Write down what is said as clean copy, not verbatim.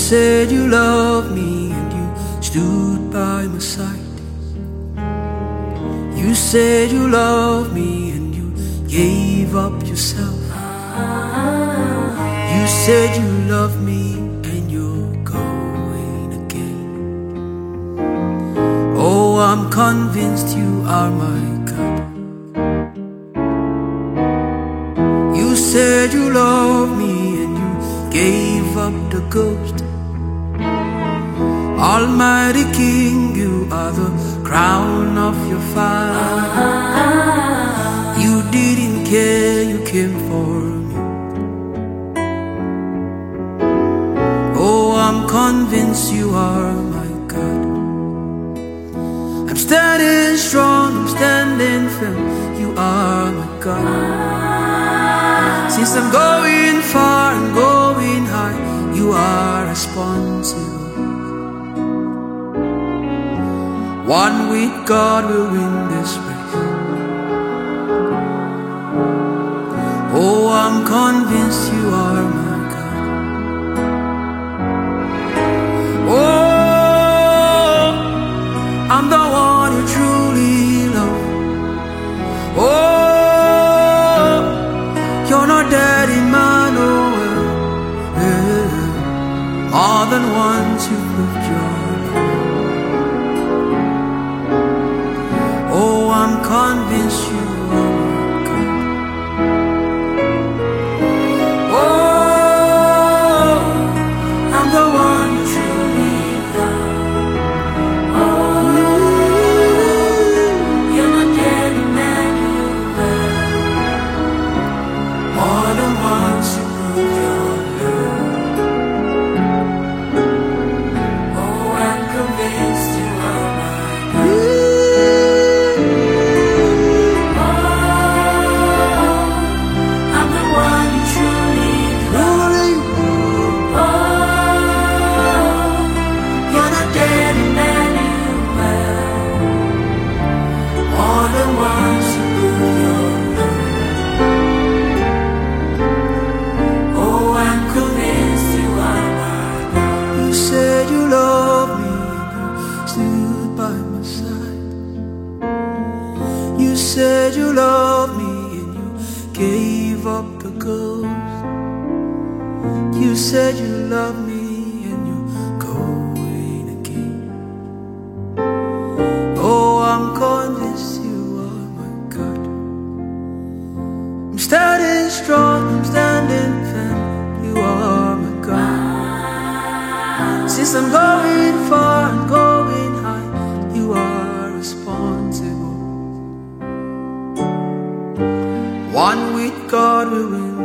said you loved me and you stood by my side. You said you loved me and you gave up yourself. You said you loved me and you're going again. Oh, I'm convinced you are my God. You said you loved me and you gave up the ghost. Almighty King, you are the crown of your fire. You didn't care, you came for me. Oh, I'm convinced you are my God. I'm standing strong, I'm standing firm. You are my God. Since I'm going far and going high, you are responsible. One with God will win this race. Oh, I'm convinced you are my God. Oh, I'm the one you truly love. Oh, you're not dead, Emmanuel. More than once you proved your love. Oh, I'm convinced you are my God. Oh, I'm the one you truly love. Oh, you're not dead, Emmanuel. More than once you proved your love. Oh, I'm convinced you are my God. You said you loved me and you gave up the ghost. You said you loved me and you're going again. Oh, I'm convinced you are my God. I'm standing strong, I'm standing firm. You are my God. Since I'm going far and going high, you are responsible. One with God will win.